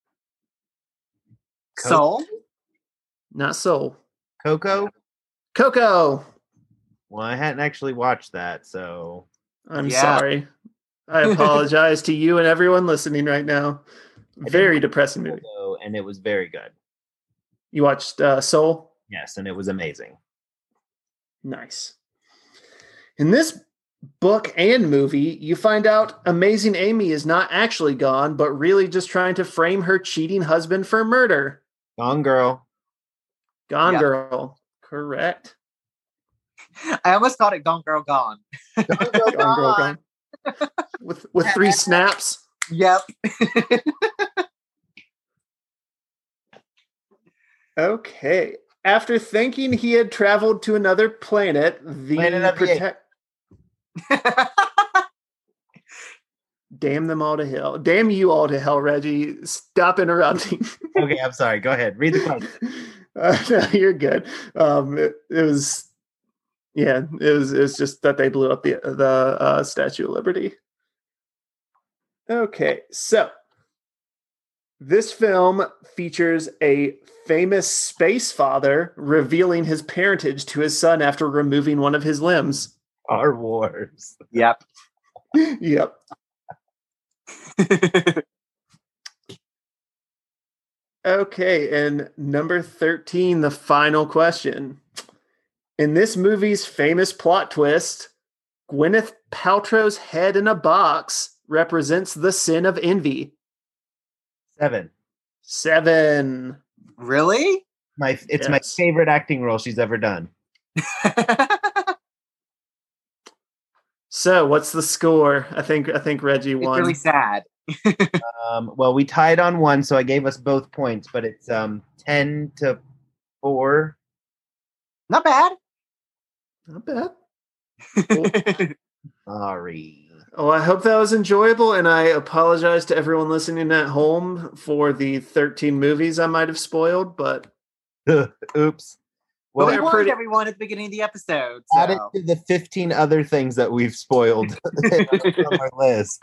Soul? Not Soul. Coco? Coco! Well, I hadn't actually watched that, so... I'm Yeah. sorry. I apologize to you and everyone listening right now. Very depressing movie. Coco, and it was very good. You watched uh, Soul? Yes, and it was amazing. Nice. In this book and movie, you find out Amazing Amy is not actually gone, but really just trying to frame her cheating husband for murder. Gone Girl. Gone Yep. Girl. Correct. I almost called it Gone Girl Gone. Gone Girl, Gone Girl Gone. Gone. With, with three snaps. Yep. Okay. After thinking he had traveled to another planet, the Planet of the protect. Damn them all to hell. Damn you all to hell, Reggie. Stop interrupting. Okay, I'm sorry. Go ahead. Read the question. Uh, no, you're good. Um, it, it was, yeah, it was. It was just that they blew up the the uh, Statue of Liberty. Okay, so this film features a famous space father revealing his parentage to his son after removing one of his limbs. Star Wars. Yep. Yep. Okay, and number thirteen, the final question. In this movie's famous plot twist, Gwyneth Paltrow's head in a box represents the sin of envy. Seven. Seven. Really? My it's my Yes. favorite acting role she's ever done. So, what's the score? I think I think Reggie It's won. really sad. Um, well, we tied on one, so I gave us both points, but it's um ten to four. Not bad. Not bad. Sorry. Oh, I hope that was enjoyable, and I apologize to everyone listening at home for the thirteen movies I might have spoiled, but Oops. Well, Well, we they're warned pretty- everyone at the beginning of the episode. add it So. to the fifteen other things that we've spoiled from our list.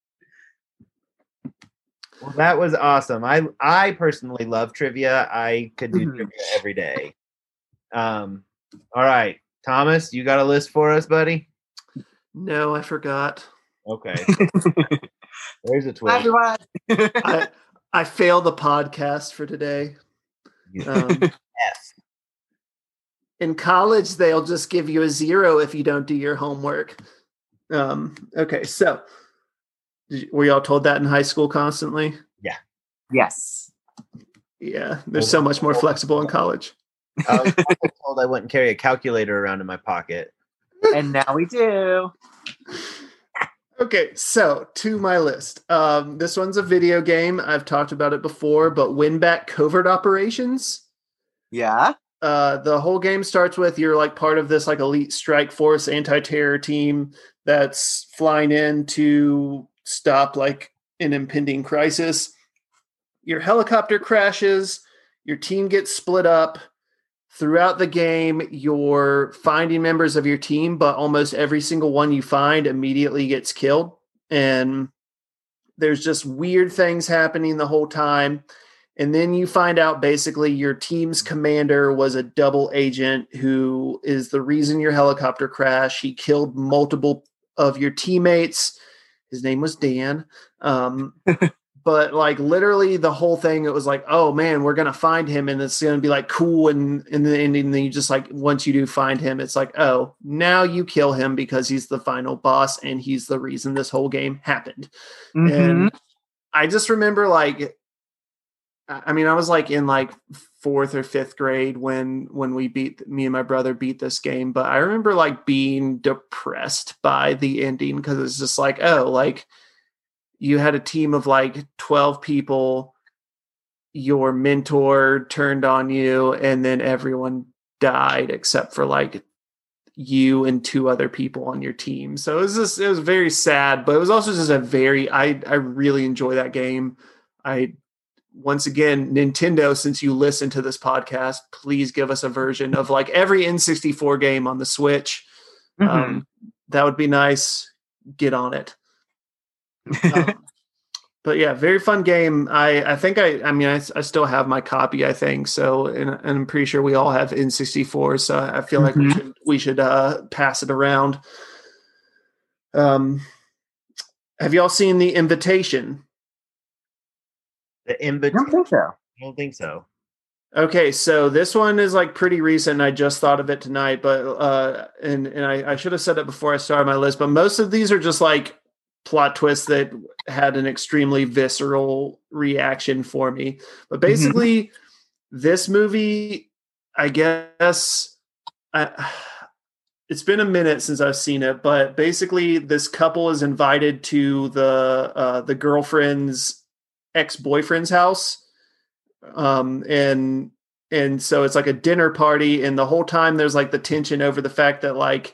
Well, that was awesome. I I personally love trivia. I could do Mhm. trivia every day. Um, all right, Thomas, you got a list for us, buddy? no, I forgot. Okay. There's a Hi, twist. everyone. I I failed the podcast for today. Um, F. in college, they'll just give you a zero if you don't do your homework. Um, okay, so did you- were y'all told that in high school constantly? Yes. Yeah, they're so much more flexible in college. I was also told I wouldn't carry a calculator around in my pocket. And now we do. Okay, so to my list. Um, this one's a video game. I've talked about it before, but Win Back Covert Operations. Yeah. Uh, the whole game starts with you're like part of this like elite strike force anti-terror team that's flying in to stop like an impending crisis. Your helicopter crashes, your team gets split up. Throughout the game, you're finding members of your team, but almost every single one you find immediately gets killed. And there's just weird things happening the whole time. And then you find out basically your team's commander was a double agent who is the reason your helicopter crashed. He killed multiple of your teammates. His name was Dan. Um, but like literally the whole thing, it was like, oh man, we're going to find him and it's going to be like cool. And, and then, and then you just like, once you do find him, it's like, oh, now you kill him because he's the final boss and he's the reason this whole game happened. Mhm. And I just remember like, I mean, I was like in like fourth or fifth grade when when we beat me and my brother beat this game, but I remember like being depressed by the ending because it's just like, oh, like you had a team of like twelve people, your mentor turned on you, and then everyone died except for like you and two other people on your team. So it was just it was very sad, but it was also just a very I I really enjoy that game. I once again, Nintendo, since you listen to this podcast, please give us a version of like every N sixty-four game on the Switch. Mhm. Um, that would be nice. Get on it. Um, but yeah, very fun game. I, I think I, I mean, I, I still have my copy, I think. So, and, and I'm pretty sure we all have N sixty-four. So I feel like we Mhm. should, we should uh, pass it around. Um, have y'all seen The Invitation? The I invitation. don't think so. I don't think so. Okay, so this one is like pretty recent. I just thought of it tonight, but uh, and and I, I should have said it before I started my list. But most of these are just like plot twists that had an extremely visceral reaction for me. But basically, mm-hmm. this movie, I guess, I, it's been a minute since I've seen it. But basically, this couple is invited to the uh, the girlfriend's ex-boyfriend's house. Um, and, and so it's like a dinner party, and the whole time there's like the tension over the fact that like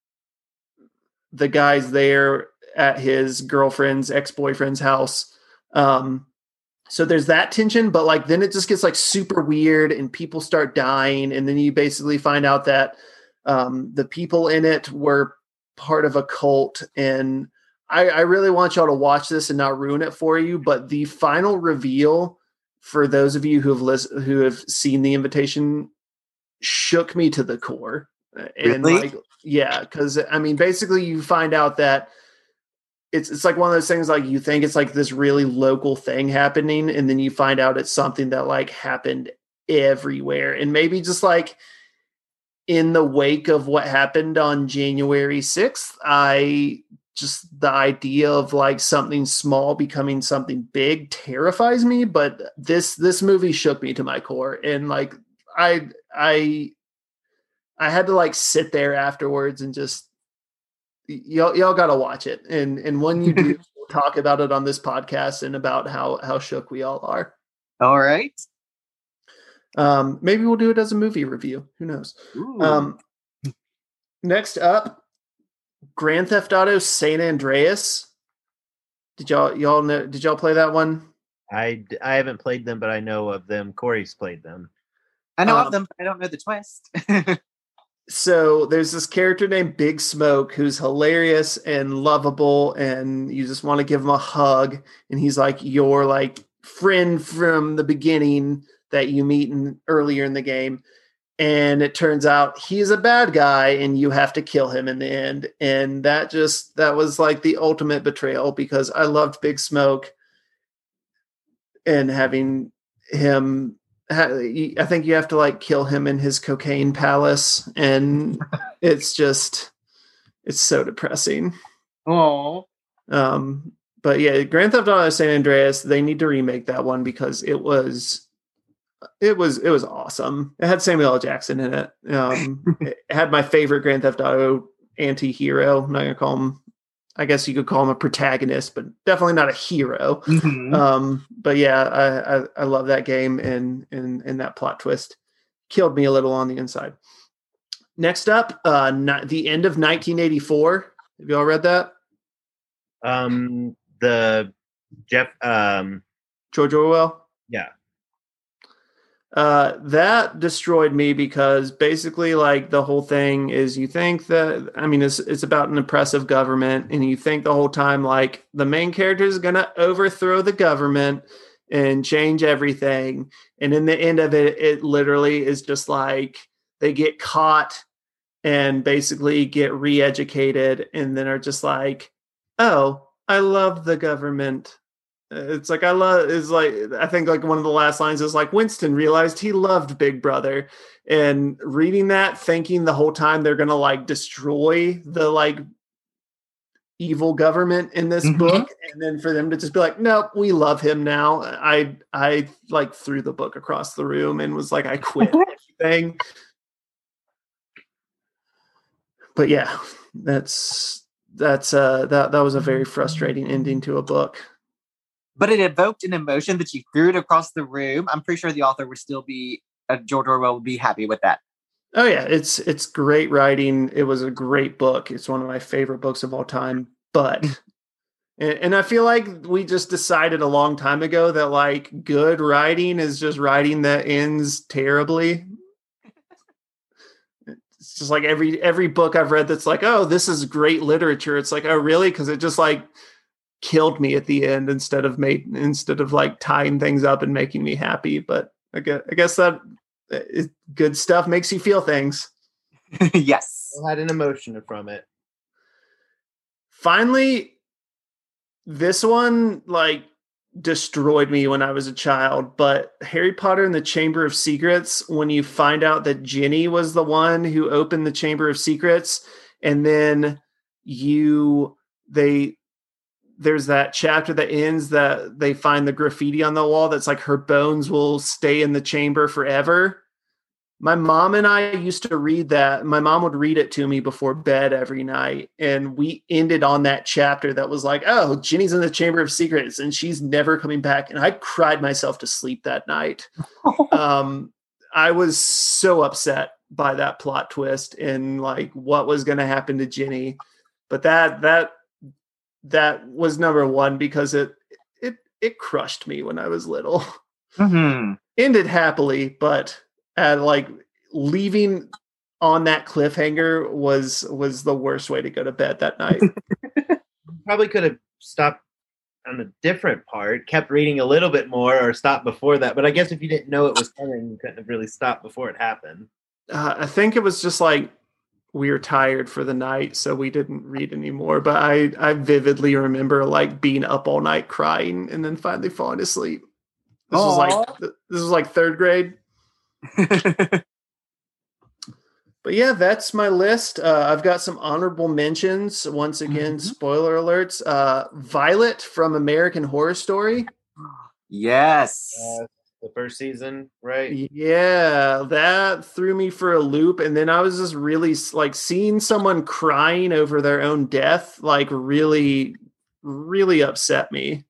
the guy's there at his girlfriend's ex-boyfriend's house. Um, so there's that tension, but like, then it just gets like super weird and people start dying. And then you basically find out that, um, the people in it were part of a cult. And I, I really want y'all to watch this and not ruin it for you. But the final reveal, for those of you who have listened, who have seen The Invitation, shook me to the core. And really? like, yeah, because I mean, basically, you find out that it's it's like one of those things. Like you think it's like this really local thing happening, and then you find out it's something that like happened everywhere, and maybe just like in the wake of what happened on January sixth, I. Just the idea of like something small becoming something big terrifies me, but this this movie shook me to my core, and like I I I had to like sit there afterwards and just y'all y'all got to watch it, and and when you do, we'll talk about it on this podcast and about how how shook we all are. All right. Um, maybe we'll do it as a movie review. Who knows? Ooh. Um, next up. Grand Theft Auto San Andreas. Did y'all y'all know? Did y'all play that one? I, I haven't played them, but I know of them. Corey's played them. I know um, of them, but I don't know the twist. So there's this character named Big Smoke who's hilarious and lovable, and you just want to give him a hug. And he's like your like friend from the beginning that you meet in earlier in the game. And it turns out he's a bad guy and you have to kill him in the end. And that just, that was like the ultimate betrayal, because I loved Big Smoke, and having him, I think you have to like kill him in his cocaine palace. And it's just, it's so depressing. Oh. Um, but yeah, Grand Theft Auto San Andreas, they need to remake that one because it was, It was it was awesome. It had Samuel L. Jackson in it. Um, it had my favorite Grand Theft Auto anti-hero. I'm not gonna call him. I guess you could call him a protagonist, but definitely not a hero. Mm-hmm. Um, but yeah, I, I I love that game, and and and that plot twist killed me a little on the inside. Next up, uh, not, the end of nineteen eighty-four. Have you all read that? Um, the Jeff, um, George Orwell. Yeah. Uh, that destroyed me, because basically like the whole thing is, you think that, I mean, it's, it's about an oppressive government, and you think the whole time, like the main character is going to overthrow the government and change everything. And in the end of it, it literally is just like they get caught and basically get re-educated, and then are just like, oh, I love the government. It's like, I love, is like, I think like one of the last lines is like, Winston realized he loved Big Brother. And reading that, thinking the whole time they're going to like destroy the like evil government in this Mm-hmm. book. And then for them to just be like, nope, we love him now. I, I like threw the book across the room and was like, I quit everything. But yeah, that's, that's, uh, that, that was a very frustrating ending to a book. But it evoked an emotion that you threw it across the room. I'm pretty sure the author would still be, uh, George Orwell would be happy with that. Oh yeah, it's it's great writing. It was a great book. It's one of my favorite books of all time. But And, and I feel like we just decided a long time ago that like good writing is just writing that ends terribly. It's just like every every book I've read that's like, oh, this is great literature. It's like, oh, really? Because it just like killed me at the end instead of made instead of like tying things up and making me happy. But I guess, I guess that it, good stuff makes you feel things. Yes. I had an emotion from it. Finally, this one like destroyed me when I was a child, but Harry Potter and the Chamber of Secrets, when you find out that Ginny was the one who opened the Chamber of Secrets, and then you they there's that chapter that ends that they find the graffiti on the wall that's like her bones will stay in the chamber forever. My mom and I used to read that. My mom would read it to me before bed every night. And we ended on that chapter that was like, oh, Ginny's in the Chamber of Secrets and she's never coming back. And I cried myself to sleep that night. um, I was so upset by that plot twist and like what was going to happen to Ginny. But that, that, that was number one because it, it, it crushed me when I was little. Mm-hmm. Ended happily, but and like leaving on that cliffhanger was was the worst way to go to bed that night. Probably could have stopped on a different part, kept reading a little bit more, or stopped before that. But I guess if you didn't know it was coming, you couldn't have really stopped before it happened. Uh, I think it was just like we were tired for the night, so we didn't read anymore. But I I vividly remember like being up all night crying and then finally falling asleep. This Aww. was like this was like third grade. But yeah, that's my list. Uh, I've got some honorable mentions. Once again, mm-hmm. spoiler alerts. Uh, Violet from American Horror Story. Yes. Uh, the first season, right? Yeah, that threw me for a loop. And then I was just really like seeing someone crying over their own death, like really, really upset me.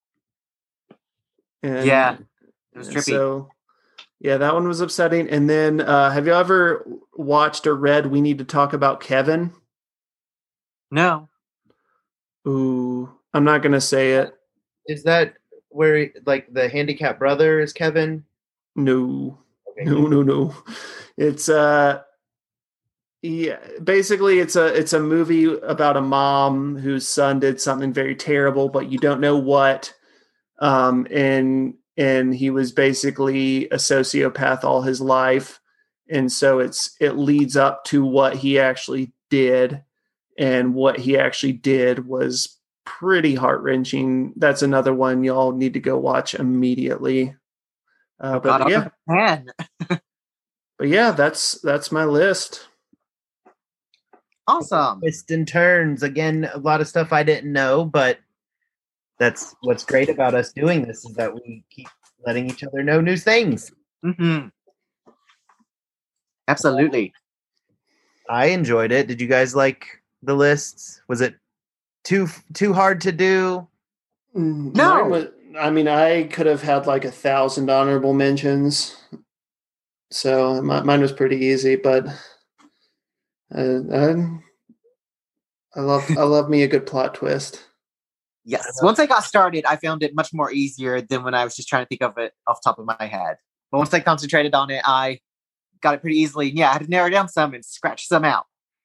And yeah, it was trippy. So yeah, that one was upsetting. And then uh, have you ever watched or read We Need to Talk About Kevin? No. Ooh, I'm not going to say it. Is that where, like, the handicapped brother is Kevin? No. Okay. No, no, no. It's, uh, yeah, basically it's a, it's a movie about a mom whose son did something very terrible, but you don't know what. Um, and And he was basically a sociopath all his life. And so it's it leads up to what he actually did. And what he actually did was pretty heart-wrenching. That's another one y'all need to go watch immediately. Uh, oh, but God, yeah. Man. But yeah, that's that's my list. Awesome. Twists and turns. Again, a lot of stuff I didn't know, but that's what's great about us doing this is that we keep letting each other know new things. Mm-hmm. Absolutely. I enjoyed it. Did you guys like the lists? Was it too too hard to do? No. Was, I mean, I could have had like a thousand honorable mentions. So my, mine was pretty easy, but uh, I, I love I love me a good plot twist. Yes. Once I got started, I found it much more easier than when I was just trying to think of it off the top of my head. But once I concentrated on it, I got it pretty easily. And yeah, I had to narrow down some and scratch some out.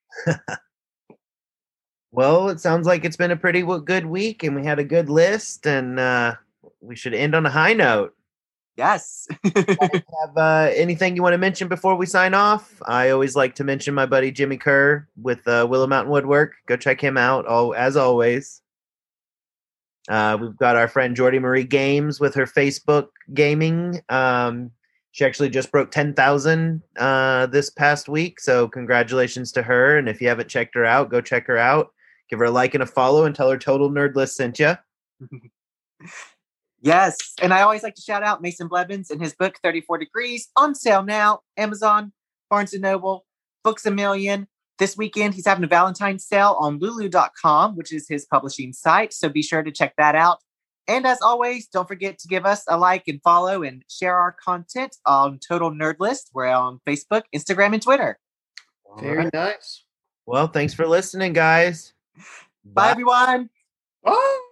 Well, it sounds like it's been a pretty good week and we had a good list and uh, we should end on a high note. Yes. Have uh, anything you want to mention before we sign off? I always like to mention my buddy Jimmy Kerr with uh, Willow Mountain Woodwork. Go check him out, oh, as always. Uh, we've got our friend Jordy Marie Games with her Facebook gaming. Um, she actually just broke ten thousand uh, this past week. So congratulations to her. And if you haven't checked her out, go check her out. Give her a like and a follow and tell her Total Nerdlist sent you. Yes. And I always like to shout out Mason Blevins and his book, thirty-four Degrees, on sale now. Amazon, Barnes and Noble, Books A Million. This weekend, he's having a Valentine's sale on Lulu dot com, which is his publishing site. So be sure to check that out. And as always, don't forget to give us a like and follow and share our content on Total Nerd List. We're on Facebook, Instagram, and Twitter. Very right. nice. Well, thanks for listening, guys. Bye, Bye everyone. Bye.